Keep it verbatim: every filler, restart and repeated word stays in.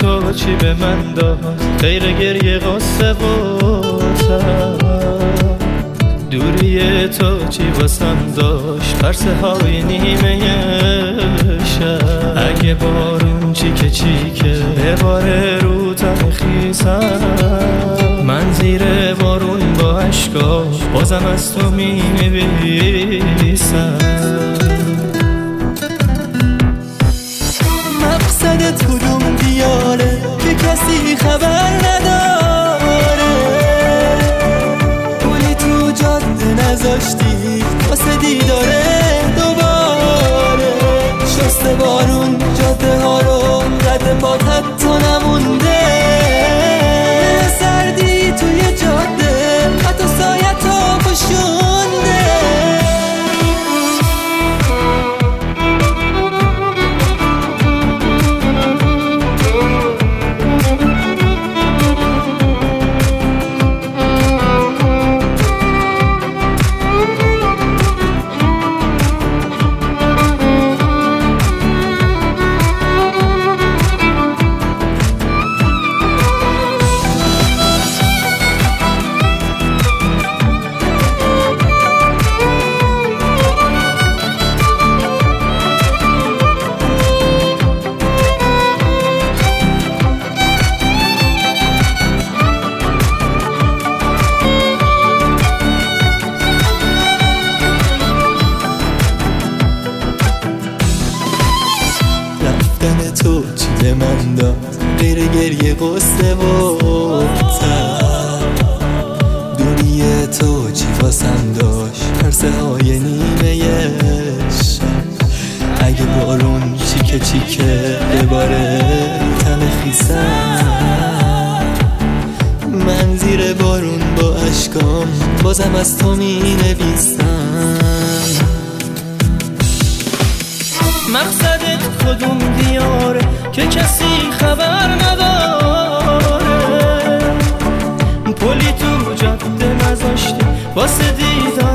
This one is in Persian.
تو چی به من داد غیر گریه غصه و تب؟ دوری تو چی واسم داشت پرسه های نیمه شب؟ اگه بارون چیکه چیکه بباره رو تن خیسم، من زیر بارون با عشقا بازم از تو می نویسم. مقصدت کدوم دیاره که کسی خبر نداره؟ پولی تو جاده نذاشتی واسه دیداره دوباره؟ شسته بارون جاده ها رو رد پات حتی نمونده. سردی توی جاده حتی سایت ها پشونده. تو چی به من داد غیر گریه قصه و تب؟ دوری تو چی واسم داشت پرسه های نیمه شب؟ اگه بارون چیکه چیکه بباره تن خیسم، من زیر بارون با عشقام بازم از تو می نویسم. مقصدت کدوم دیاره که کسی خبر نداره؟ پلی تو جاده نذاشتی واسه دیدار